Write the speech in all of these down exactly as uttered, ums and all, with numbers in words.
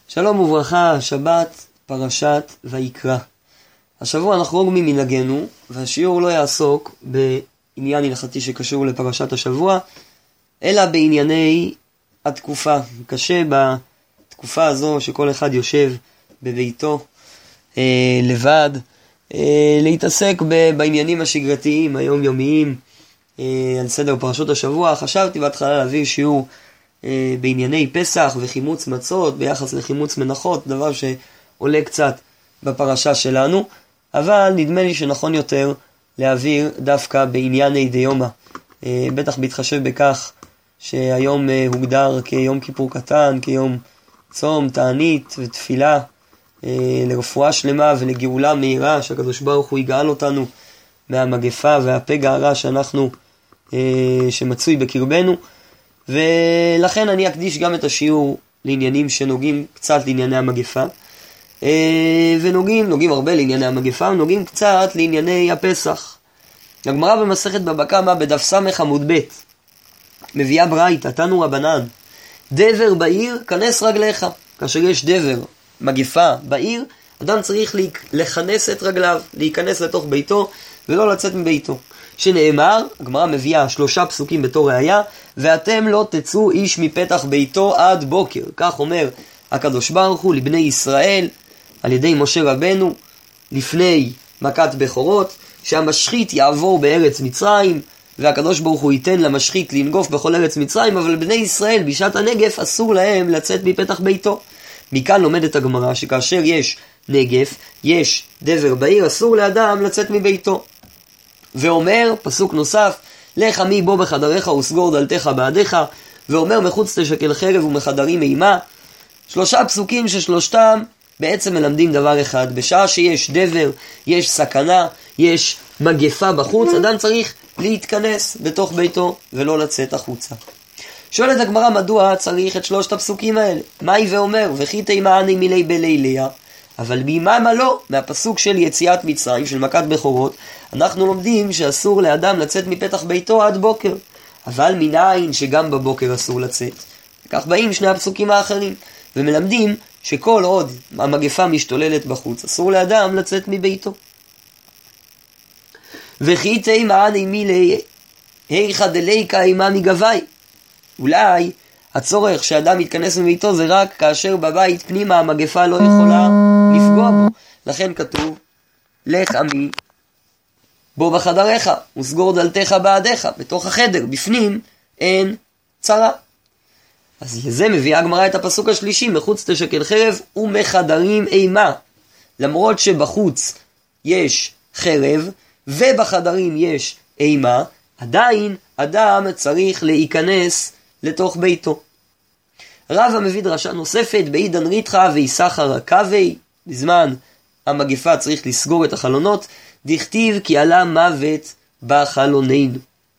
שלום וברכה, שבת, פרשת ויקרא. השבוע נחרוג ממנהגנו, והשיעור לא יעסוק בעניין הלכתי שקשור לפרשת השבוע, אלא בענייני התקופה. קשה בתקופה הזו שכל אחד יושב בביתו אה, לבד, אה, להתעסק בעניינים השגרתיים, היומיומיים, אה, על סדר פרשות השבוע. חשבתי בהתחלה להביא שיעור בענייני פסח וחימוץ מצות ביחס לחימוץ מנחות, דבר שעולה קצת בפרשה שלנו, אבל נדמה לי שנכון יותר להעביר דווקא בענייני דיומא, בטח בהתחשב בכך שהיום הוגדר כיום כיפור קטן, כיום צום, תענית ותפילה לרפואה שלמה ולגאולה מהירה, שהקדוש ברוך הוא יגאל אותנו מהמגפה והפגע הרע שאנחנו שמצוי בקרבנו. ולכן אני אקדיש גם את השיעור לעניינים שנוגעים קצת לענייני המגפה, ונוגעים, נוגעים הרבה לענייני המגפה, ונוגעים קצת לענייני הפסח. הגמרא במסכת בבא קמא בדף סמך עמוד ב' מביאה ברייתא, תנו רבנן, דבר בעיר כנס רגליך. כאשר יש דבר, מגפה בעיר, אדם צריך לכנס את רגליו, להיכנס לתוך ביתו ולא לצאת מביתו. שנאמר, הגמרא מביאה שלושה פסוקים בתור ראיה, ואתם לא תצאו איש מפתח ביתו עד בוקר. כך אומר הקדוש ברוך הוא לבני ישראל על ידי משה רבנו לפני מכת בכורות, שהמשחית יעבור בארץ מצרים, והקדוש ברוך הוא ייתן למשחית לנגוף בכל ארץ מצרים, אבל בני ישראל בשעת הנגף אסור להם לצאת מפתח ביתו. מכאן לומדת הגמרא שכאשר יש נגף, יש דבר בעיר, אסור לאדם לצאת מביתו. ואומר, פסוק נוסף, לך עמי בו בחדריך וסגור דלתך בעדיך, ואומר מחוץ תשקל חרב ומחדרים אימה. שלושה פסוקים ששלושתם בעצם מלמדים דבר אחד. בשעה שיש דבר, יש סכנה, יש מגפה בחוץ, אדם צריך להתכנס בתוך ביתו ולא לצאת החוצה. שואלת הגמרא מדוע צריך את שלושת הפסוקים האלה. מהי ואומר, וכי תימאני מילי בליליה, אבל ביממה לא, מהפסוק של יציאת מצרים, של מכת בכורות, אנחנו לומדים שאסור לאדם לצאת מפתח ביתו עד בוקר. אבל מנין שגם בבוקר אסור לצאת? כך באים שני הפסוקים האחרים, ומלמדים שכל עוד המגפה משתוללת בחוץ, אסור לאדם לצאת מביתו. וכי תימאני מילי היכא דליקא אימה מגבי. אולי הצורך שאדם יתכנס מביתו זה רק כאשר בבית פנימה המגפה לא יכולה לפגוע בו. לכן כתוב, לך עמי בו בחדריך וסגור דלתך בעדיך. בתוך החדר, בפנים, אין צרה. אז לזה מביאה הגמרא את הפסוק השלישי, מחוץ תשקל חרב ומחדרים אימה. למרות שבחוץ יש חרב ובחדרים יש אימה, עדיין אדם צריך להיכנס לתוך ביתו. רבא מביא דרשה נוספת, בעידן ריתחא ויסחר הקווי, בזמן המגפה צריך לסגור את החלונות, דכתיב כי עלה מוות בחלוננו.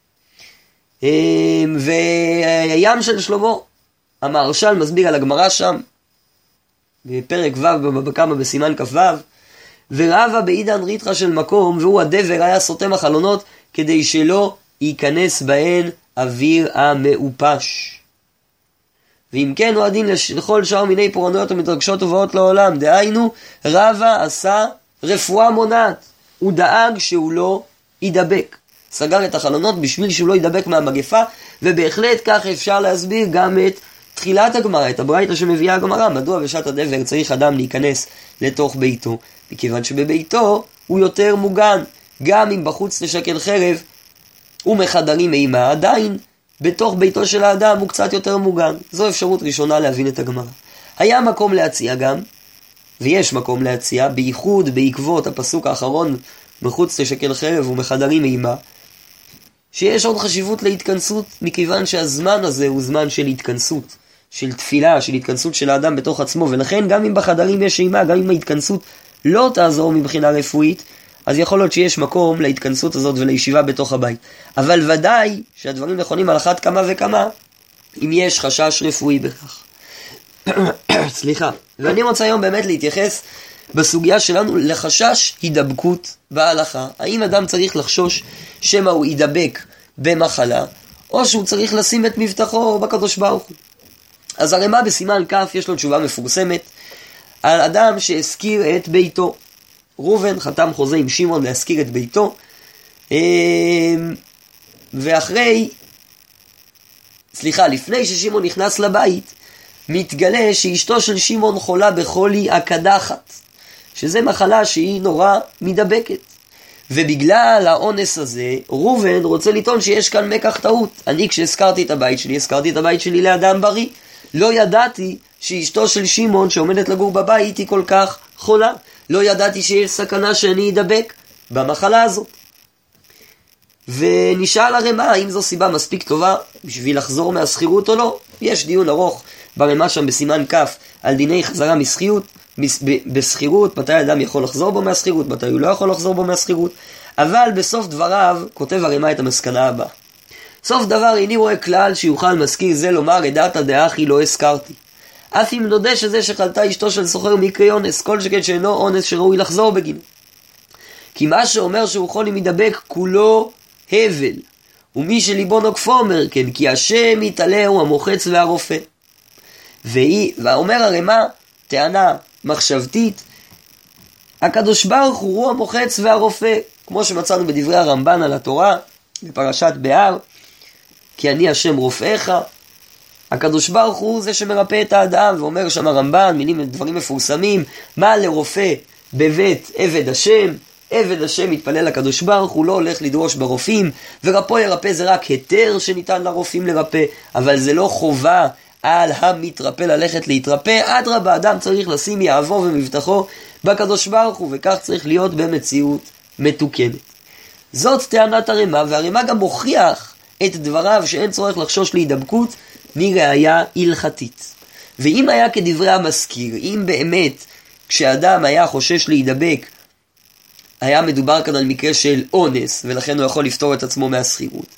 והים של שלמה, המהרש"ל מסביר על הגמרא שם, בפרק ו' בבבא קמא בסימן כ"ו, ורבא בעידן ריתחא של מקום, והוא הדבר היה סותם החלונות, כדי שלא ייכנס בהן אוויר המאופש. ואם כן הוא הדין לכל שאר מיני פורענויות המתרגשות ובאות לעולם. דהיינו, רבא עשה רפואה מונעת. הוא דאג שהוא לא ידבק. סגר את החלונות בשביל שהוא לא ידבק מהמגפה, ובהחלט כך אפשר להסביר גם את תחילת הגמרא, את הברייתא שמביאה הגמרא. מדוע בשעת הדבר צריך אדם להיכנס לתוך ביתו? מכיוון שבביתו הוא יותר מוגן. גם אם בחוץ תשקל חרב ומחדרים אימה, עדיין בתוך ביתו של האדם הוא קצת יותר מוגן. זו אפשרות ראשונה להבין את הגמרא. היה מקום להציע גם, ויש מקום להציע, בייחוד בעקבות הפסוק האחרון, מחוץ תשקל חרב ומחדרים אימה, שיש עוד חשיבות להתכנסות, מכיוון שהזמן הזה הוא זמן של התכנסות, של תפילה, של התכנסות של האדם בתוך עצמו, ולכן גם אם בחדרים יש אימה, גם אם ההתכנסות לא תעזור מבחינה רפואית, אז יכול להיות שיש מקום להתכנסות הזאת ולישיבה בתוך הבית. אבל ודאי שהדברים נכונים על אחת כמה וכמה, אם יש חשש רפואי בכך. סליחה. ואני רוצה היום באמת להתייחס בסוגיה שלנו לחשש הידבקות בהלכה. האם אדם צריך לחשוש שמה הוא ידבק במחלה, או שהוא צריך לשים את מבטחו בקדוש ברוך הוא. אז הרמ"א בסימן כ' יש לו תשובה מפורסמת על אדם שהזכיר את ביתו. ראובן חתם חוזה עם שמעון להזכיר את ביתו, ואחרי, סליחה, לפני ששמעון נכנס לבית, מתגלה שאשתו של שמעון חולה בחולי הקדחת, שזה מחלה שהיא נורא מדבקת. ובגלל האונס הזה, ראובן רוצה לטעון שיש כאן מקח טעות. אני כשהזכרתי את הבית שלי, הזכרתי את הבית שלי לאדם בריא. לא ידעתי שאשתו של שמעון שעומדת לגור בבית היא כל כך חולה. לא ידעתי שיש סכנה שאני אדבק במחלה הזאת. ונשאל הרמ"א האם זו סיבה מספיק טובה בשביל לחזור מהשכירות או לא. יש דיון ארוך ברמ"א שם בסימן כ' על דיני חזרה משכירות, בשכירות, מתי האדם יכול לחזור בו מהשכירות, מתי הוא לא יכול לחזור בו מהשכירות. אבל בסוף דבריו כותב הרמ"א את המסקנה הבאה. סוף דבר איני רואה כלל שיוכל מזכיר זה לומר ידעת דאחי לא הזכרתי. אף אם נודה שזה שחלתה אשתו של סוחר מקרי אונס, כל שכן שאינו אונס שראוי לחזור בגינו. כי מה שאומר שהוא חולי מדבק כולו הבל, ומי שליבו נוקפו אומר כן, כי השם יתעלה הוא המוחץ והרופא. והיא, ואומר הרמ"א טענה מחשבתית, הקדוש ברוך הוא המוחץ והרופא, כמו שמצאנו בדברי הרמב"ן על התורה בפרשת בהר, כי אני השם רופאיך. הקדוש ברוך הוא זה שמרפא את האדם, ואומר שם הרמב"ן מילים דברים מפורסמים, מה לרופא בבית עבד השם, עבד השם מתפלל לקדוש ברוך הוא, לא הולך לדרוש ברופאים, ורפוא ירפא זה רק היתר שניתן לרופאים לרפא, אבל זה לא חובה על המתרפא ללכת להתרפא. אדרבה, אדם צריך לשים יהבו ומבטחו בקדוש ברוך הוא, וכך צריך להיות במציאות מתוקנת. זאת טענת הרמ"א, והרמ"א גם מוכיח את דבריו שאין צורך לחשוש להידבקות מראיה הלכתית. ואם היה כדברי המזכיר, אם באמת כשאדם היה חושש להידבק היה מדובר כאן על מקרה של אונס, ולכן הוא יכול לפתור את עצמו מהשכירות,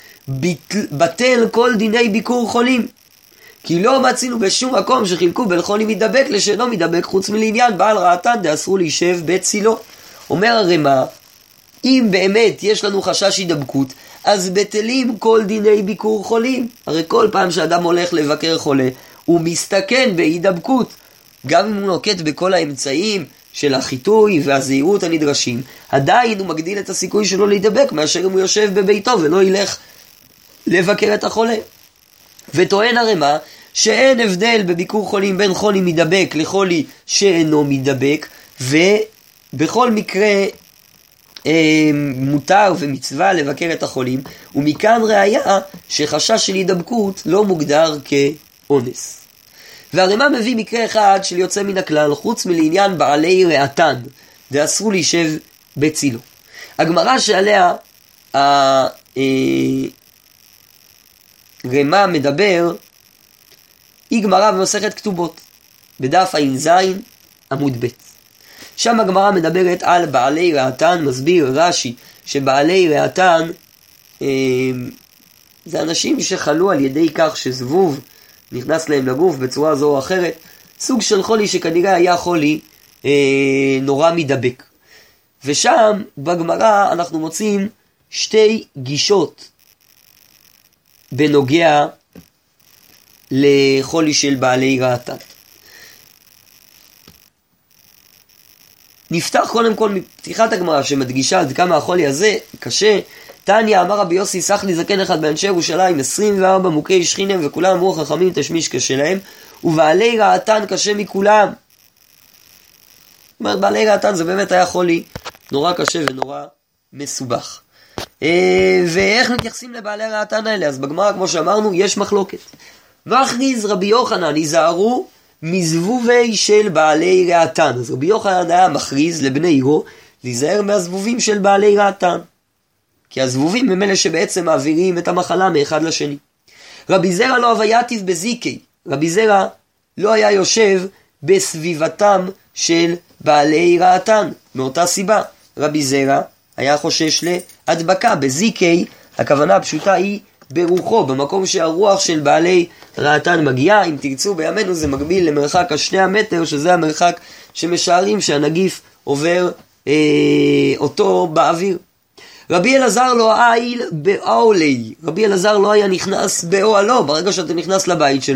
בטל כל דיני ביקור חולים, כי לא מצינו בשום מקום שחילקו בין חולי מדבק לשאינו מדבק, חוץ מלעניין בעל רעתן דאסרו להישב בצילו. אומר הרמ"א, אם באמת יש לנו חשש הידבקות, אז בטלים כל דיני ביקור חולים. הרי כל פעם שאדם הולך לבקר חולה, הוא מסתכן בהידבקות. גם אם הוא נוקט בכל האמצעים של החיטוי והזהירות הנדרשים, עדיין הוא מגדיל את הסיכוי שלו להידבק, מאשר אם הוא יושב בביתו ולא ילך לבקר את החולה. וטוען הרמ"א שאין הבדל בביקור חולים בין חולי מדבק לחולי שאינו מדבק, ובכל מקרה אה, מותר ומצווה לבקר את החולים, ומכאן ראיה שחשש של הידבקות לא מוגדר כאונס. והרמ"א מביא מקרה אחד של יוצא מן הכלל, חוץ מלעניין בעלי רעתן דאסרו להישב בצילו. הגמרא שעליה ה... רמ"א מדבר היא גמרא במסכת כתובות בדף ע"ז עמוד ב'. שם הגמרא מדברת על בעלי רעתן. מסביר רש"י שבעלי רעתן אה, זה אנשים שחלו על ידי כך שזבוב נכנס להם לגוף בצורה זו או אחרת, סוג של חולי שכנראה היה חולי אה, נורא מדבק. ושם בגמרא אנחנו מוצאים שתי גישות בנוגע לחולי של בעלי רעתן. נפתח קודם כל מפתיחת הגמרא שמדגישה עד כמה החולי הזה קשה. תניא אמר רבי יוסי סח לי זקן אחד באנשי ירושלים, עשרים וארבע מוכי שכינם וכולם אמרו חכמים תשמיש קשה להם, ובעלי רעתן קשה מכולם. זאת אומרת, בעלי רעתן זה באמת היה חולי נורא קשה ונורא מסובך. ואיך מתייחסים לבעלי רעתן האלה? אז בגמרא כמו שאמרנו יש מחלוקת. מכריז רבי יוחנן היזהרו מזבובי של בעלי רעתן. אז רבי יוחנן היה מכריז לבני עירו להיזהר מהזבובים של בעלי רעתן, כי הזבובים הם אלה שבעצם מעבירים את המחלה מאחד לשני. רבי זרע לא הווייתיב בזיקי, רבי זרע לא היה יושב בסביבתם של בעלי רעתן, מאותה סיבה רבי זרע היה חושש להדבקה. בזיקי הכוונה הפשוטה היא ברוחו, במקום שהרוח של בעלי רעתן מגיעה. אם תרצו בימינו זה מקביל למרחק השני המטר, שזה המרחק שמשערים שהנגיף עובר אה, אותו באוויר. רבי אלעזר לא העיל באוהלי, רבי אלעזר לא היה נכנס באוהלו. ברגע שאתה נכנס לבית שלו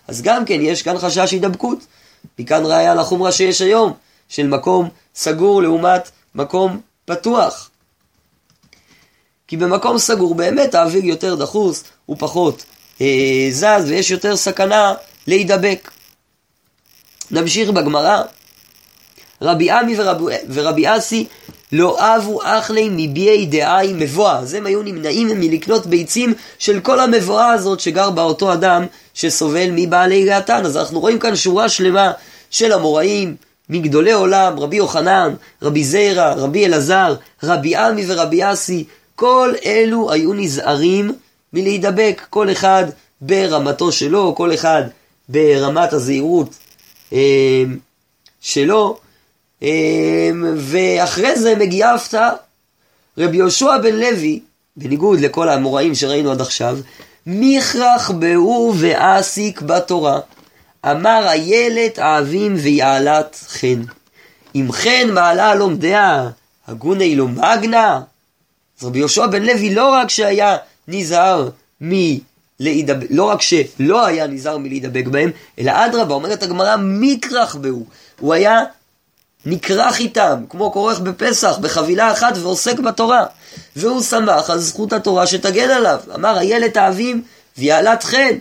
אז גם כן יש כאן חשש הידבקות. מכאן ראיה לחומרה שיש היום, של מקום סגור לעומת מקום פתוח. כי במקום סגור באמת האוויר יותר דחוס, הוא פחות אה, זז, ויש יותר סכנה להידבק. נמשיך בגמרא. רבי עמי ורבי, ורבי אסי לא אבו אחלי מביאי דעי מבואה. אז הם היו נמנעים מלקנות ביצים של כל המבואה הזאת שגר באותו אדם שסובל מבעלי רעתן. אז אנחנו רואים כאן שורה שלמה של המוראים, מגדולי עולם, רבי יוחנן, רבי זיירה, רבי אלעזר, רבי עמי ורבי אסי, כל אלו היו נזהרים מלהידבק, כל אחד ברמתו שלו, כל אחד ברמת הזהירות אה, שלו, אה, ואחרי זה מגיעה הפתעה. רבי יהושע בן לוי, בניגוד לכל המוראים שראינו עד עכשיו, מכרח בהו ועסיק בתורה. אמר איילת אהבים ויעלת חן. אם חן מעלה לומדיה, הגוני לא מגנה. אז רבי יהושע בן לוי לא רק שהיה נזהר מלהידבק, לא רק שלא היה נזהר מלהידבק בהם, אלא אדרבה, אומרת הגמרא, מכרח בהו. הוא היה נקרח איתם, כמו כורך בפסח, בחבילה אחת, ועוסק בתורה. והוא שמח על זכות התורה שתגן עליו. אמר איילת אהבים ויעלת חן.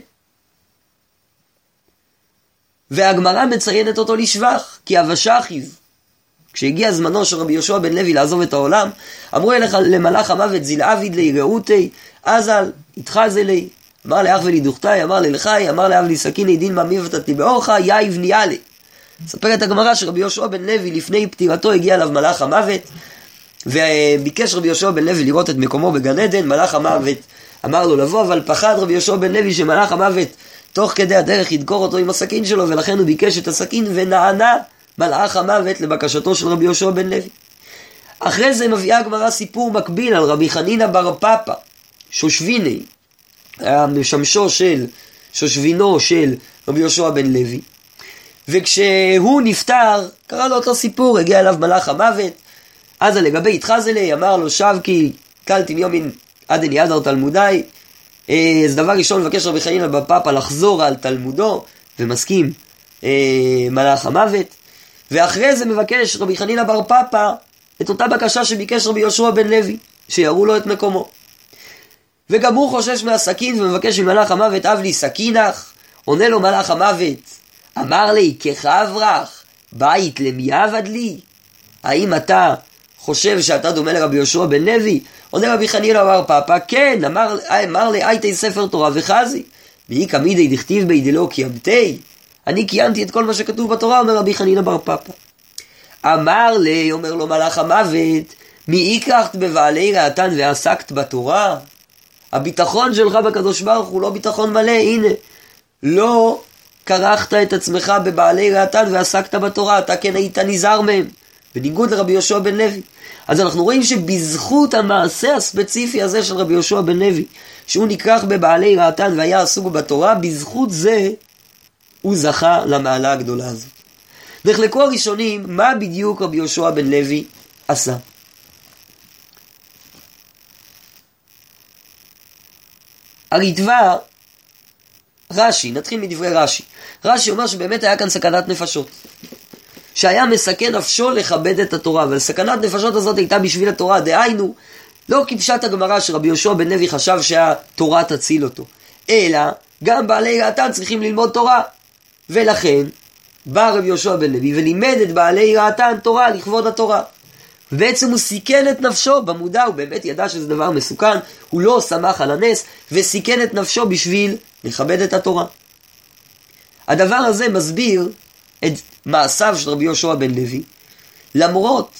והגמרא מציינת אותו לשבח, כי אבשחיו, כשהגיע זמנו של רבי יהושע בן לוי לעזוב את העולם, אמרו אליך למלאך המוות זילעביד לי ראותי, אזל, התחז אלי, אמר לאח ולידוכתי, אמר ללחי, אמר לאב לי סכיני דין ממיבתתי באורך, יאיב ניאלי. ספרת הגמרא שרבי יהושע בן לוי לפני פטירתו הגיע אליו מלאך המוות, וביקש רבי יהושע בן לוי לראות את מקומו בגן עדן. מלאך המוות אמר לו לבוא, אבל פחד רבי יהושע בן לוי שמלאך המוות תוך כדי הדרך ידקור אותו עם הסכין שלו, ולכן הוא ביקש את הסכין ונענה מלאך המוות לבקשתו של רבי יהושע בן לוי. אחרי זה מביאה הגמרא סיפור מקביל על רבי חנינא בר פפא, שושביני, המשמשו של, שושבינו של רבי יהושע בן לוי. וכשהוא נפטר, קרא לו אותו סיפור, הגיע אליו מלאך המוות, אז לגבי התחז אלי, אמר לו שבקי, קלתי מיומין עדן ידר תלמודי. אז דבר ראשון מבקש רבי חנינא בר פפא לחזור על תלמודו, ומסכים אה, מלאך המוות. ואחרי זה מבקש רבי חנינא בר פפא את אותה בקשה שביקש רבי יהושע בן לוי, שיראו לו את מקומו. וגם הוא חושש מהסכין ומבקש ממלאך המוות, אב לי סכינך. עונה לו מלאך המוות, אמר לי כחברך בית למי עבד לי? האם אתה חושב שאתה דומה לרבי יהושע בן לוי? עונה רבי חנינא בר פפא, כן, אמר, אמר לי הייתי ספר תורה וחזי, מי כמידי דכתיב בי דלא קיימתי. אני קיימתי את כל מה שכתוב בתורה, אומר רבי חנינא בר פפא. אמר לי, אומר לו מלאך המוות, מי יקחת בבעלי רעתן ועסקת בתורה? הביטחון שלך בקדוש ברוך הוא לא ביטחון מלא. הנה, לא קרחת את עצמך בבעלי רעתן ועסקת בתורה, אתה כן היית נזהר מהם, בניגוד לרבי יהושע בן לוי. אז אנחנו רואים שבזכות המעשה הספציפי הזה של רבי יהושע בן לוי, שהוא נקרח בבעלי רעתן והיה עסוק בתורה, בזכות זה הוא זכה למעלה הגדולה הזאת. נחלקו הראשונים מה בדיוק רבי יהושע בן לוי עשה. הריטב"א, רש"י, נתחיל מדברי רש"י. רש"י אומר שבאמת היה כאן סכנת נפשות, שהיה מסכן נפשו לכבד את התורה, ולסכנת נפשות הזאת הייתה בשביל התורה. דהיינו, לא כפשט הגמרא שרבי יהושע בן לוי חשב שהתורה תציל אותו, אלא גם בעלי רעתן צריכים ללמוד תורה, ולכן בא רבי יהושע בן לוי ולימד את בעלי רעתן תורה לכבוד התורה. ובעצם הוא סיכן את נפשו במודע, הוא באמת ידע שזה דבר מסוכן, הוא לא שמח על הנס וסיכן את נפשו בשביל לכבד את התורה. הדבר הזה מסביר את מעשיו של רבי יהושע בן לוי, למרות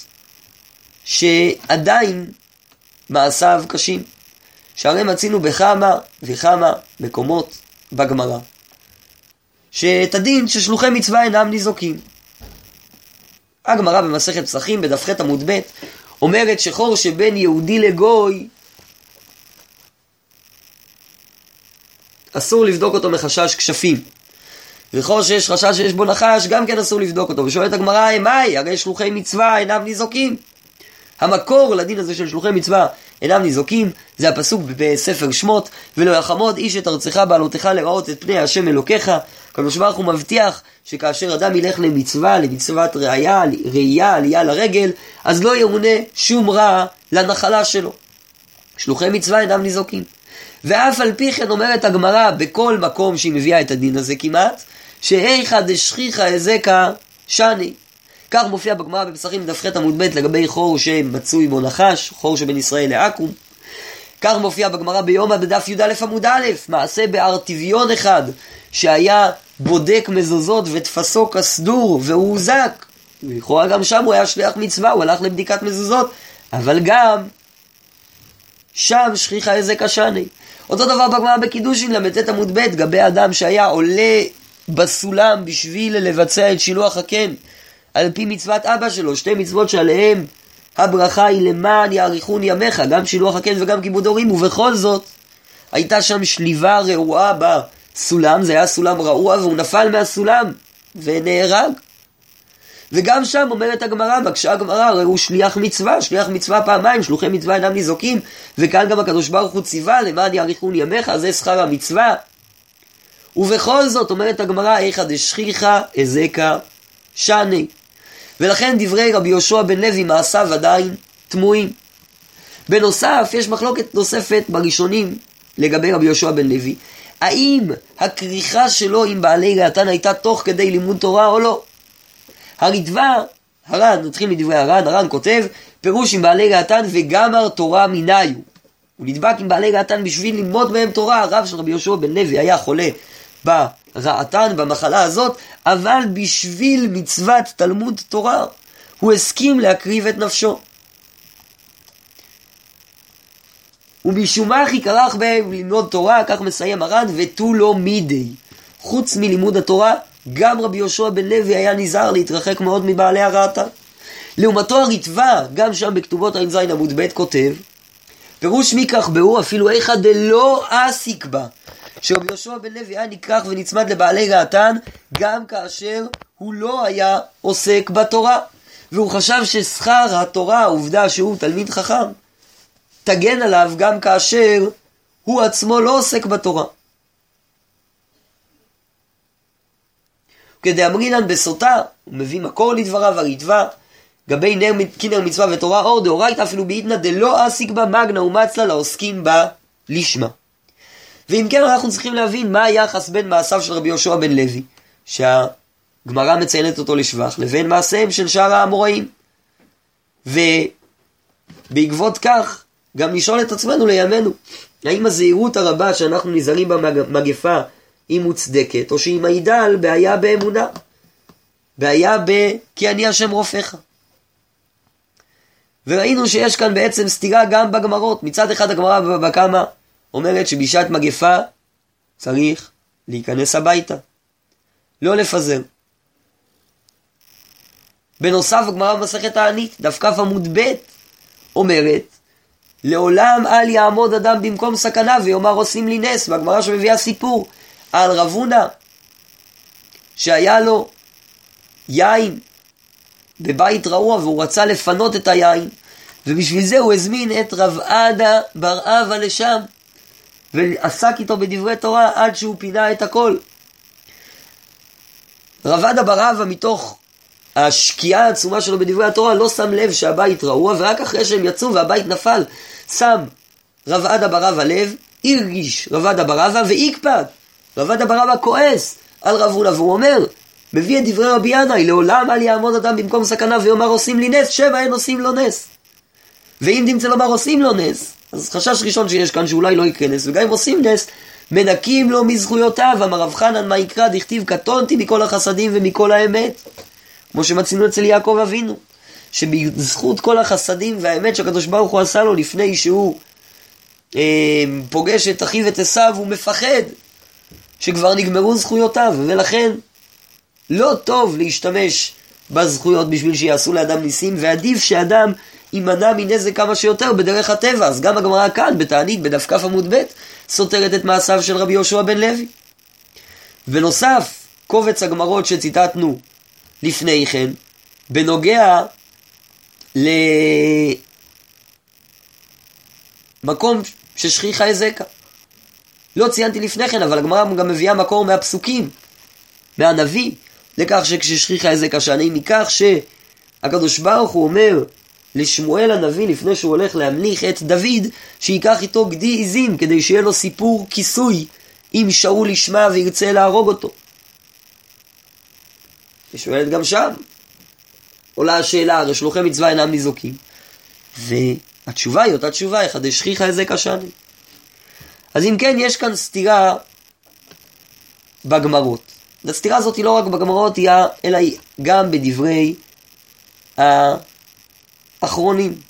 שעדיין מעשיו קשים, שהרי מצינו בכמה וכמה מקומות בגמרא שאת הדין ששלוחי מצווה אינם ניזוקים. הגמרא במסכת פסחים בדף ח' עמוד ב' אומרת שחור שבין יהודי לגוי אסור לבדוק אותו מחשש כשפים, וחור שיש חשש שיש בו נחש גם כן אסור לבדוק אותו. ושואלת הגמרא, מהי? הרי שלוחי מצווה אינם ניזוקים. המקור לדין הזה של שלוחי מצווה אינם ניזוקים, זה הפסוק בספר שמות, ולא יחמוד איש את ארצך בעלותך לראות את פני השם אלוקיך. הקדוש ברוך הוא מבטיח שכאשר אדם ילך למצווה, למצוות ראייה, ראייה, עלייה לרגל, אז לא יאונה שום רע לנחלה שלו. שלוחי מצווה אינם ניזוקים. ואף על פי כן אומרת הגמרא בכל מקום שהיא מביאה את הדין הזה כמעט, שאיכא דשכיחא היזקא שני. כך מופיע בגמרא בפסחים דף ח' עמוד ב' לגבי חור שמצוי בו נחש, חור שבין ישראל לעכו"ם. כך מופיע בגמרא ביומא בדף י"א עמוד א', מעשה בארטיביון אחד שהיה בודק מזוזות ותפסו כסדור והוא הוזק. לכאורה גם שם הוא היה שליח מצווה, הוא הלך לבדיקת מזוזות, אבל גם שם שכיחא היזקא שני. אותו דבר בגמרא בקידושין ל"ט עמוד ב', גבי אדם שהיה עולה בסולם בשביל לבצע את שילוח הקן על פי מצוות אבא שלו, שתי מצוות שעליהם הברכה היא למען יאריכון ימיך, גם שילוח הקן וגם כיבוד הורים, ובכל זאת הייתה שם שליבה רעועה בסולם, זה היה סולם רעוע והוא נפל מהסולם ונהרג. וגם שם אומרת הגמרא, בקשה הגמרא, הרי הוא שליח מצווה, שליח מצווה פעמיים, שלוחי מצווה אינם ניזוקים, וכאן גם הקדוש ברוך הוא ציווה למען יאריכון ימיך, זה שכר המצווה. ובכל זאת אומרת הגמרא, איכא דשכיחא היזקא שני. ולכן דברי רבי יהושע בן לוי מעשיו עדיין תמוהים. בנוסף, יש מחלוקת נוספת בראשונים לגבי רבי יהושע בן לוי, האם הכריכה שלו עם בעלי רעתן הייתה תוך כדי לימוד תורה או לא? הריטב"א, הר"ן, נתחיל מדברי הר"ן, הר"ן כותב, פירוש עם בעלי רעתן וגמר תורה מיניו. הוא נדבק עם בעלי רעתן בשביל ללמוד מהם תורה. הרב של רבי יהושע בן לוי היה חולה ברעתן, במחלה הזאת, אבל בשביל מצוות תלמוד תורה, הוא הסכים להקריב את נפשו. ומשום מה חיכרך בהם ללמוד תורה, כך מסיים הר"ן, ותו לא מידי. חוץ מלימוד התורה, גם רבי יהושע בן לוי היה נזהר להתרחק מאוד מבעלי הרעתן. לעומתו הריטב"א, גם שם בכתובות ע"ז עמוד ב' כותב, פירוש מכך באור אפילו איכא דלא עסיק בה, שרבי יהושע בן לוי היה נקרח ונצמד לבעלי רעתן, גם כאשר הוא לא היה עוסק בתורה. והוא חשב ששכר התורה, העובדה שהוא תלמיד חכם, תגן עליו גם כאשר הוא עצמו לא עוסק בתורה. כדאמרינן בסוטה, הוא מביא מקור לדבריו הריטב"א, גבי נר קינר מצווה ותורה אור דאורייתא אפילו בעידנא דלא עסיק בה מגנא ומצלא לעוסקים בה לשמה. ואם כן אנחנו צריכים להבין מה היחס בין מעשיו של רבי יהושע בן לוי, שהגמרא מציינת אותו לשבח, לבין מעשיהם של שאר האמוראים. ובעקבות כך גם לשאול את עצמנו לימינו, האם הזהירות הרבה שאנחנו נזהרים במגפה היא מוצדקת, או שהיא מעידה על בעיה באמונה, בעיה ב... כי אני השם רופאך. וראינו שיש כאן בעצם סתירה גם בגמרות. מצד אחד הגמרא בבבא קמא אומרת שבשעת מגפה צריך להיכנס הביתה, לא לפזר. בנוסף הגמרא במסכת תענית דף כ' עמוד ב' אומרת, לעולם אל יעמוד אדם במקום סכנה ויאמר עושים לי נס. והגמרא שמביאה סיפור על רב הונא שהיה לו יין בבית רעוע והוא רצה לפנות את היין, ובשביל זה הוא הזמין את רב עדה בר אבא לשם ועסק איתו בדברי תורה עד שהוא פינה את הכל. רב עדה בר אבא מתוך השקיעה העצומה שלו בדברי התורה לא שם לב שהבית רעוע, ורק אחרי שהם יצאו והבית נפל שם רב עדה בר אבא לב, הרגיש רב עדה בר אבא והקפד. רב עדה בר אבא כועס על רב הונא והוא אומר, מביא את דברי רבי ינאי, לעולם אל יעמוד אדם במקום סכנה ויאמר עושים לי נס, שבע אין עושים לו נס. ואם תמצא לומר עושים לו נס, אז חשש ראשון שיש כאן שאולי לא יקרה נס, וגם אם עושים נס מנקים לו מזכויותיו. אמר רב חנן מה יקרא, דכתיב קטונתי מכל החסדים ומכל האמת, כמו שמצינו אצל יעקב אבינו, שבזכות כל החסדים והאמת שהקדוש ברוך הוא עשה לו לפני שהוא אה, פוגש את אחיו את עשיו, הוא מפחד שכבר נגמרו זכויותיו, ולכן לא טוב להשתמש בזכויות בשביל שיעשו לאדם ניסים, ועדיף שאדם יימנע מנזק כמה שיותר בדרך הטבע. אז גם הגמרא כאן בתענית בדף כ' עמוד ב' סותרת את מעשיו של רבי יהושע בן לוי. בנוסף, קובץ הגמרות שציטטנו לפני כן בנוגע ל... מקום ששכיחה הזקה. לא ציינתי לפני כן, אבל הגמרא גם מביאה מקור מהפסוקים, מהנביא, לכך שכששכיחה הזקה שאני מכך שהקדוש ברוך הוא אומר לשמואל הנביא לפני שהוא הולך להמליך את דוד, שיקח איתו גדי עזים כדי שיהיה לו סיפור כיסוי אם שאול ישמע וירצה להרוג אותו. ושואלת גם שם עולה השאלה, הרי שלוחי מצווה אינם ניזוקים, והתשובה היא אותה תשובה, אחד השכיחה הזקה שאני. אז אם כן, יש כאן סתירה בגמרות. הסתירה הזאת היא לא רק בגמרות, אלא היא גם בדברי האחרונים.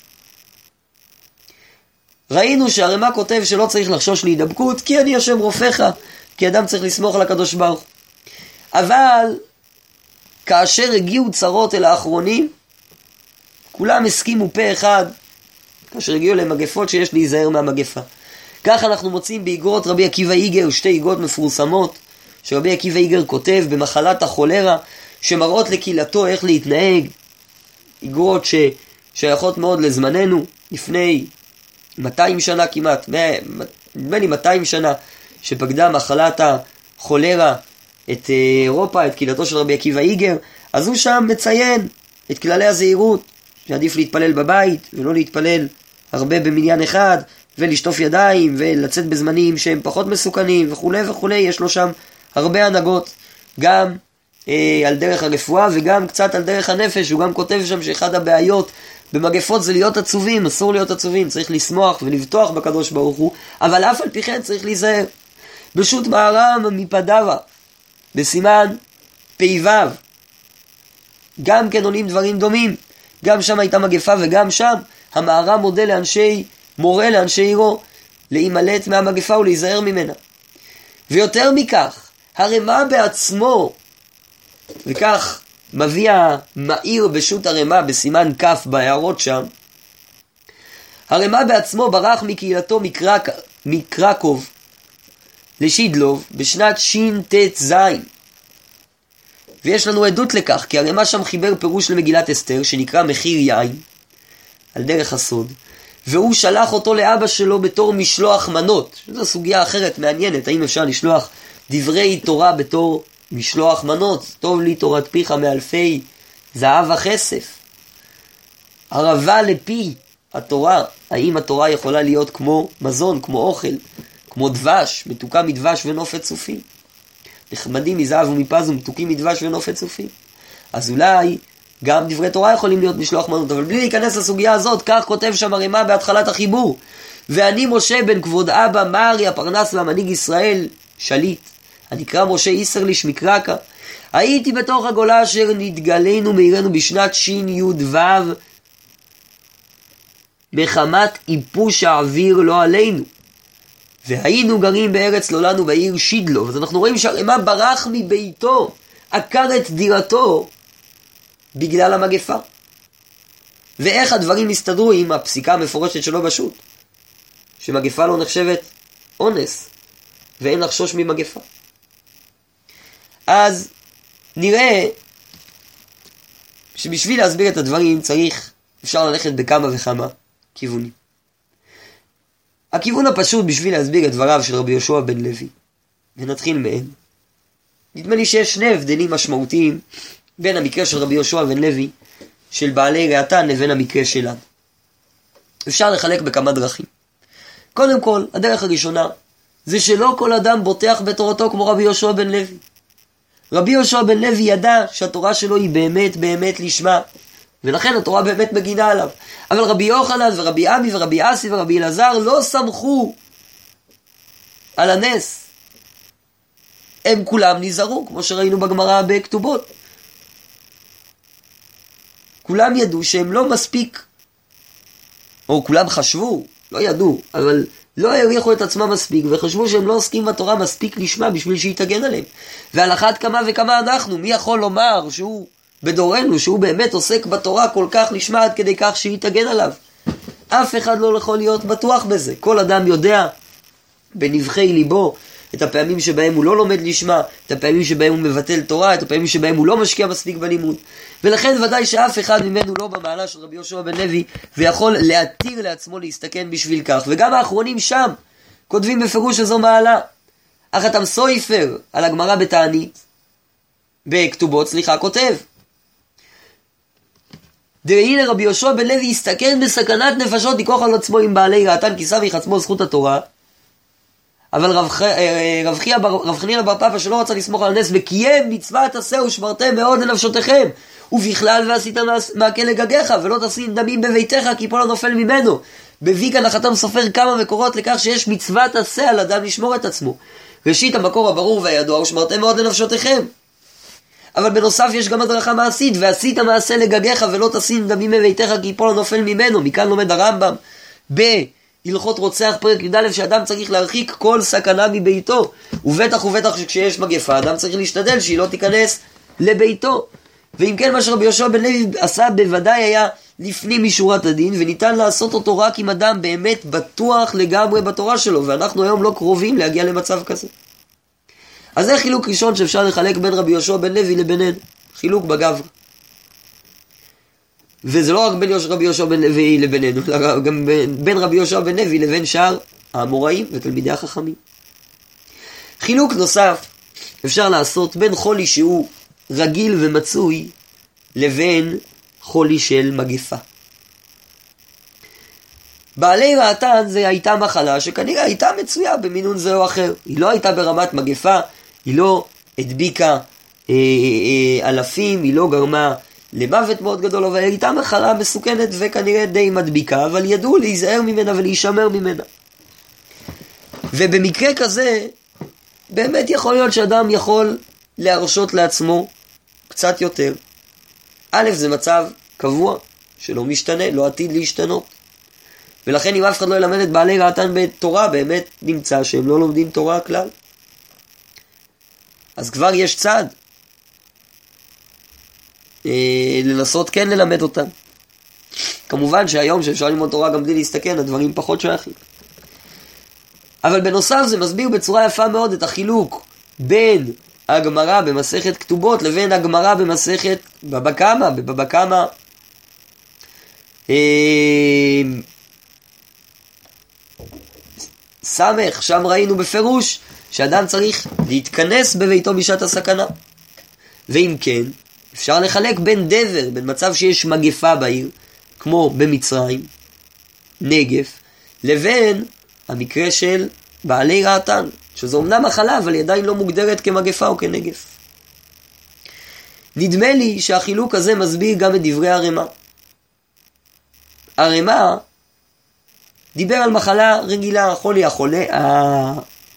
ראינו שהרמ"א כותב שלא צריך לחשוש להידבקות, כי אני השם רופאך, כי אדם צריך לסמוך על הקדוש ברוך. אבל כאשר הגיעו צרות אל האחרונים, כולם הסכימו פה אחד, כאשר הגיעו למגפות שיש להיזהר מהמגפה. כך אנחנו מוצאים באגרות רבי עקיבא איגר, שתי אגרות מפורסמות, שרבי עקיבא איגר כותב במחלת החולרה, שמראות לקהילתו איך להתנהג, אגרות ששייכות מאוד לזמננו, לפני מאתיים שנה כמעט, נדמה לי מאתיים שנה, שפקדה מחלת החולרה את אירופה, את קהילתו של רבי עקיבא איגר, אז הוא שם מציין את כללי הזהירות, שעדיף להתפלל בבית, ולא להתפלל הרבה במניין אחד, ולשטוף ידיים, ולצאת בזמנים שהם פחות מסוכנים, וכו' וכו'. יש לו שם הרבה הנהגות, גם אה, על דרך הרפואה, וגם קצת על דרך הנפש. הוא גם כותב שם שאחד הבעיות במגפות זה להיות עצובים, אסור להיות עצובים, צריך לשמוח ולבטוח בקדוש ברוך הוא, אבל אף על פי כן צריך להיזהר. בשו"ת מהר"ם מפדאבה, בסימן פ"ו, גם כן עולים דברים דומים. גם שם הייתה מגפה, וגם שם המהר"ם מודה לאנשי, מורה לאנשי עירו, להימלט מהמגפה ולהיזהר ממנה. ויותר מכך, הרמ"א בעצמו, וכך מביא המאיר בשו"ת הרמ"א בסימן כ' בהערות שם, הרמ"א בעצמו ברח מקהילתו מקרק, מקרקוב לשידלוב בשנת ש"ט"ז. ויש לנו עדות לכך, כי הרמ"א שם חיבר פירוש למגילת אסתר, שנקרא מחיר יין, על דרך הסוד, והוא שלח אותו לאבא שלו בתור משלוח מנות. זו סוגיה אחרת מעניינת, האם אפשר לשלוח דברי תורה בתור משלוח מנות? טוב לי תורת פיך מאלפי זהב וכסף. ערבה לפי התורה, האם התורה יכולה להיות כמו מזון, כמו אוכל, כמו דבש, מתוקה מדבש ונופת צופים? נחמדים מזהב ומפז ומתוקים מדבש ונופת צופים. אז אולי גם דברי תורה יכולים להיות משלוח מנות, אבל בלי להיכנס לסוגיה הזאת, כך כותב שם הרמ"א בהתחלת החיבור. ואני משה בן כבוד אבא מרי הפרנס והמנהיג ישראל שליט, הנקרא משה איסרליש מקרקה, הייתי בתוך הגולה אשר נתגלינו מהירנו בשנת שי"ו, מחמת איפוש האוויר לא עלינו, והיינו גרים בארץ לא לנו בעיר שידלוב. אז אנחנו רואים שהרמ"א ברח מביתו, עקר את דירתו בגלל המגפה. ואיך הדברים מסתדרו עם הפסיקה המפורשת שלו בשו"ת, שמגפה לא נחשבת אונס ואין לחשוש ממגפה. אז נראה שבשביל להסביר את הדברים צריך, אפשר ללכת בכמה וכמה כיוונים. הכיוון הפשוט בשביל להסביר את דבריו של רבי יהושע בן לוי, ונתחיל מהם, נדמה לי שיש שני הבדלים משמעותיים בין המקרה של רבי יהושע בן לוי של בעלי ראתן לבין המקרה שלנו. אפשר לחלק בכמה דרכים. קודם כל, הדרך הראשונה זה שלא כל אדם בוטח בתורתו כמו רבי יהושע בן לוי. רבי יהושע בן לוי ידע שהתורה שלו היא באמת באמת לשמה, ולכן התורה באמת מגינה עליו. אבל רבי יוחנן ורבי עמי ורבי אסי ורבי אלעזר לא סמכו על הנס. הם כולם נזהרו, כמו שראינו בגמרא בכתובות. כולם ידעו שהם לא מספיק, או כולם חשבו, לא ידעו, אבל לא העריכו את עצמם מספיק, וחשבו שהם לא עוסקים בתורה מספיק לשמה בשביל שהיא תגן עליהם. ועל אחת כמה וכמה אנחנו, מי יכול לומר שהוא בדורנו, שהוא באמת עוסק בתורה כל כך לשמה עד כדי כך שהיא תגן עליו? אף אחד לא יכול להיות בטוח בזה. כל אדם יודע בנבחי ליבו את הפעמים שבהם הוא לא לומד לשמה, את הפעמים שבהם הוא מבטל תורה, את הפעמים שבהם הוא לא משקיע מספיק בלימוד. ולכן ודאי שאף אחד ממנו לא במעלה של רבי יהושע בן לוי, ויכול להתיר לעצמו להסתכן בשביל כך. וגם האחרונים שם כותבים בפירוש שזו מעלה. החתם סופר על הגמרא בתענית, בכתובות, סליחה, כותב, דהי לרבי יהושע בן לוי הסתכן בסכנת נפשות ייקח על עצמו עם בעלי רעתן כיסה ויחצמו זכות התורה. אבל רב חנינא בר פפא שלא רצה לסמוך על הנס וקיים מצוות עשה ושמרתם מאוד לנפשותיכם ובכלל ועשית מעקה לגגיך ולא תשים דמים בביתך כי פול הנופל ממנו. מביא כאן החתם סופר כמה מקורות לכך שיש מצוות עשה על אדם לשמור את עצמו. ראשית המקור הברור והידוע ושמרתם מאוד לנפשותיכם, אבל בנוסף יש גם הדרכה מעשית, ועשית מעשה לגגיך ולא תשים דמים בביתך כי יפול הנופל ממנו. מכאן לומד הרמב"ם בהלכות רוצח פרק י"א שאדם צריך להרחיק כל סכנה מביתו, ובטח ובטח שכשיש מגפה אדם צריך להשתדל שהיא לא תיכנס לביתו. ואם כן מה שרבי יהושע בן לוי עשה בוודאי היה לפנים משורת הדין, וניתן לעשות אותו רק אם אדם באמת בטוח לגמרי בתורה שלו, ואנחנו היום לא קרובים להגיע למצב כזה. אז זה חילוק ראשון שאפשר לחלק בין רבי יהושע בן לוי לבינינו, חילוק בגברא. וזה לא רק בין רבי יהושע בן לוי לבינינו, אלא גם בין רבי יהושע בן לוי לבין שאר האמוראים ותלמידי החכמים. חילוק נוסף אפשר לעשות בין חולי שהוא רגיל ומצוי לבין חולי של מגפה. בעלי רעתן זה הייתה מחלה שכנראה הייתה מצויה במינון זה או אחר. היא לא הייתה ברמת מגפה, היא לא הדביקה אה, אה, אלפים, היא לא גרמה למוות מאוד גדול, אבל הייתה מחלה מסוכנת וכנראה די מדביקה, אבל ידעו להיזהר ממנה ולהישמר ממנה. ובמקרה כזה, באמת יכול להיות שאדם יכול להרשות לעצמו קצת יותר. א', זה מצב קבוע, שלא משתנה, לא עתיד להשתנות. ולכן אם אף אחד לא ילמד את בעלי רעתן בתורה, באמת נמצא שהם לא לומדים תורה כלל. אז כבר יש צעד אה, לנסות כן ללמד אותם. כמובן שהיום שאפשר ללמוד תורה גם בלי להסתכן, הדברים פחות שייכים. אבל בנוסף זה מסביר בצורה יפה מאוד את החילוק בין הגמרא במסכת כתובות לבין הגמרא במסכת בבא קמא. בבבא קמא אה, סמך, שם ראינו בפירוש שאדם צריך להתכנס בביתו בשעת הסכנה. ואם כן, אפשר לחלק בין דבר, בין מצב שיש מגפה בעיר, כמו במצרים, נגף, לבין המקרה של בעלי רעתן, שזו אמנם מחלה, אבל היא עדיין לא מוגדרת כמגפה או כנגף. נדמה לי שהחילוק הזה מסביר גם את דברי הרמ"א. הרמ"א דיבר על מחלה רגילה, חולי החולה, ה...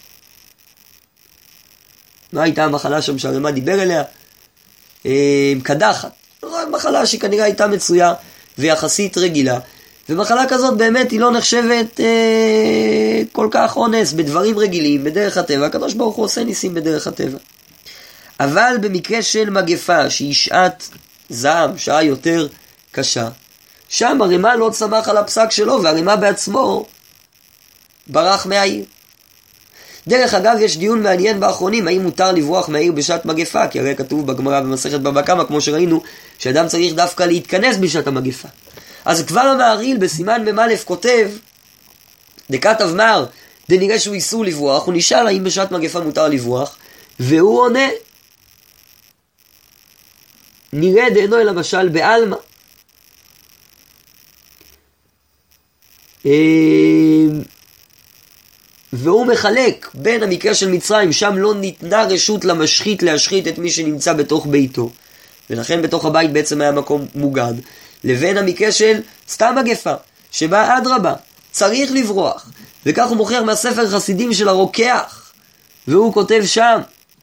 מה הייתה המחלה שם שהרמ"א דיבר אליה? אה, קדחת. מחלה שכנראה הייתה מצויה ויחסית רגילה. ומחלה כזאת באמת היא לא נחשבת אה, כל כך אונס בדברים רגילים, בדרך הטבע. הקדוש ברוך הוא עושה ניסים בדרך הטבע. אבל במקרה של מגפה שהיא שעת זעם, שעה יותר קשה, שם הרמ"א לא צמח על הפסק שלו, והרמ"א בעצמו ברח מהעיר. דרך אגב, יש דיון מעניין באחרונים, האם מותר לברוח מהעיר בשעת מגפה, כי הרי כתוב בגמרא במסכת בבא קמא, כמו שראינו, שאדם צריך דווקא להתכנס בשעת המגפה. אז כבר המהרי"ל בסימן ממלא כותב, דכתב מר, דנראה שהוא איסור לברוח, הוא נשאל האם בשעת מגפה מותר לברוח, והוא עונה, נראה דאינו אלא משל בעלמא. והוא מחלק בין המקרה של מצרים, שם לא ניתנה רשות למשחית להשחית את מי שנמצא בתוך ביתו, ולכן בתוך הבית בעצם היה מקום מוגן, לבין המקרה של סתם מגפה, שבה אדרבה, צריך לברוח. וכך הוא מוכר מהספר חסידים של הרוקח, והוא כותב שם,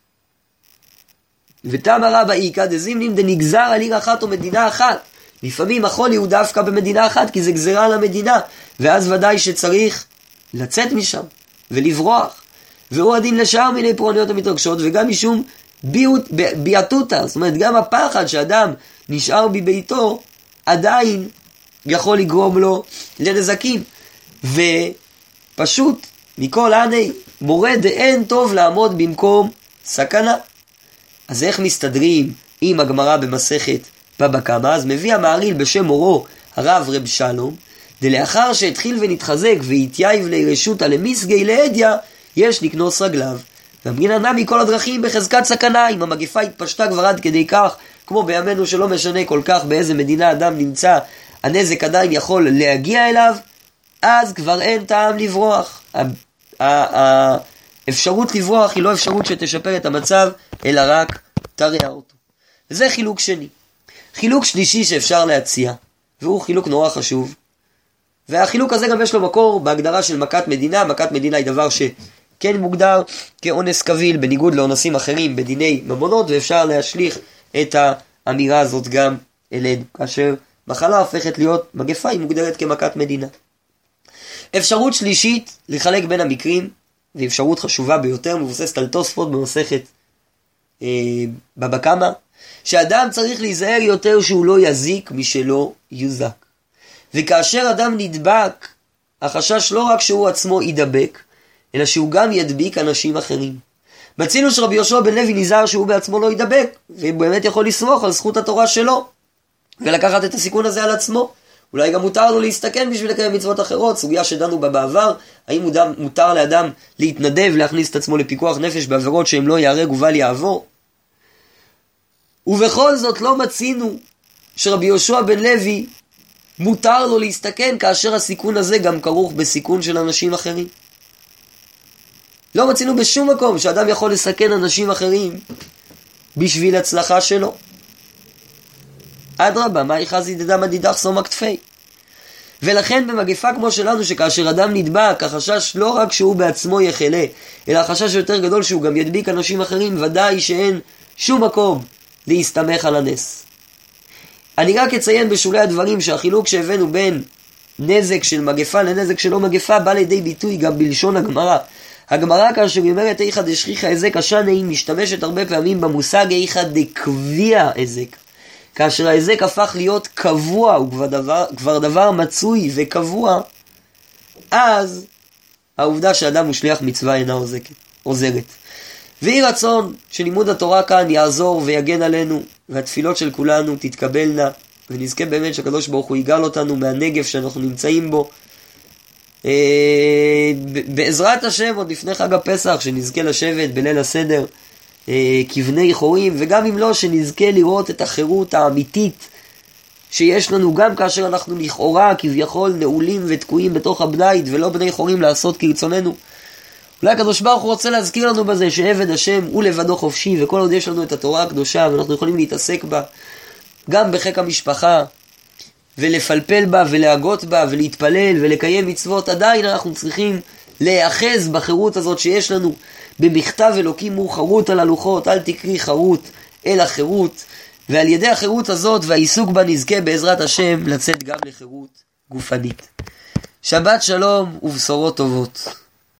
ותמה רבה איקא דזימנין דנגזר על עיר אחת או מדינה אחת. לפעמים החולי הוא דווקא במדינה אחת, כי זה גזרה על המדינה, ואז ודאי שצריך לצאת משם ולברוח. והוא הדין לשאר מיני פורענויות המתרגשות, וגם משום ביאטותה, זאת אומרת גם הפחד שאדם נשאר בביתו עדיין יכול לגרום לו לנזקים. ופשוט מכל עני מורה דאין טוב לעמוד במקום סכנה. אז איך מסתדרים עם הגמרא במסכת בבא קמא? אז מביא המהרי"ל בשם מורו הרב רב שלום, דלאחר שהתחיל ונתחזק והתייב לרשותא למסגי להדיא, יש לקנוס רגליו. ואמרינן נמי כל הדרכים בחזקת סכנה. אם המגפה התפשטה כבר עד כדי כך, כמו בימינו שלא משנה כל כך באיזה מדינה אדם נמצא, הנזק עדיין יכול להגיע אליו, אז כבר אין טעם לברוח. האפשרות לברוח היא לא אפשרות שתשפר את המצב, אלא רק תרע אותו. וזה חילוק שני. חילוק שלישי שאפשר להציע, והוא חילוק נורא חשוב, והחילוק הזה גם יש לו מקור בהגדרה של מכת מדינה. מכת מדינה היא דבר שכן מוגדר כאונס קביל, בניגוד לאונסים אחרים בדיני ממונות, ואפשר להשליך את האמירה הזאת גם אלינו. כאשר מחלה הופכת להיות מגפה, היא מוגדרת כמכת מדינה. אפשרות שלישית לחלק בין המקרים, ואפשרות חשובה ביותר, מבוססת על תוספות במסכת אה, בבא קמא, שאדם צריך להיזהר יותר שהוא לא יזיק משלא יוזק. וכאשר אדם נדבק, החשש לא רק שהוא עצמו ידבק, אלא שהוא גם ידביק אנשים אחרים. מצינו שרבי יהושע בן לוי נזהר שהוא בעצמו לא ידבק, ובאמת יכול לסמוך על זכות התורה שלו, ולקחת את הסיכון הזה על עצמו. אולי גם מותר לו להסתכן בשביל לקיים מצוות אחרות, סוגיה שדנו בה בעבר, האם מותר לאדם להתנדב, להכניס את עצמו לפיקוח נפש בעבירות שהם לא יהרג ובל יעבור. ובכל זאת לא מצינו שרבי יהושע בן לוי מותר לו להסתכן, כאשר הסיכון הזה גם כרוך בסיכון של אנשים אחרים. לא מצינו בשום מקום שאדם יכול לסכן אנשים אחרים בשביל הצלחה שלו. אדרבה, מה יחזי דדם מדידך סומק תפי. ולכן במגפה כמו שלנו, שכאשר אדם נדבק, החשש לא רק שהוא בעצמו יחלה, אלא החשש יותר גדול שהוא גם ידביק אנשים אחרים, ודאי שאין שום מקום להסתמך על הנס. אני רק אציין בשולי הדברים שהחילוק שהבאנו בין נזק של מגפה לנזק שלא מגפה בא לידי ביטוי גם בלשון הגמרא. הגמרא כאשר היא אומרת איכא דשכיחא היזק השנה, היא משתמשת הרבה פעמים במושג איכא דקביע היזק. כאשר ההיזק הפך להיות קבוע, הוא כבר דבר, כבר דבר מצוי וקבוע, אז העובדה שאדם הוא שליח מצווה אינה עוזרת. עוזרת. ויהי רצון שלימוד התורה כאן יעזור ויגן עלינו, והתפילות של כולנו תתקבלנה, ונזכה באמת שהקדוש ברוך הוא יגאל אותנו מהנגף שאנחנו נמצאים בו. בעזרת השם עוד לפני חג הפסח, שנזכה לשבת בליל הסדר כבני חורים, וגם אם לא, שנזכה לראות את החירות האמיתית שיש לנו, גם כאשר אנחנו לכאורה כביכול נעולים ותקועים בתוך הבית ולא בני חורים לעשות כרצוננו. אולי הקדוש ברוך הוא רוצה להזכיר לנו בזה שעבד השם הוא לבדו חופשי, וכל עוד יש לנו את התורה הקדושה ואנחנו יכולים להתעסק בה גם בחיק המשפחה ולפלפל בה ולהגות בה ולהתפלל ולקיים מצוות, עדיין אנחנו צריכים להיאחז בחירות הזאת שיש לנו. במכתב אלוקים הוא חרות על הלוחות, אל תקרי חרות אלא חירות, ועל ידי החירות הזאת והעיסוק בה נזכה בעזרת השם לצאת גם לחירות גופנית. שבת שלום ובשורות טובות.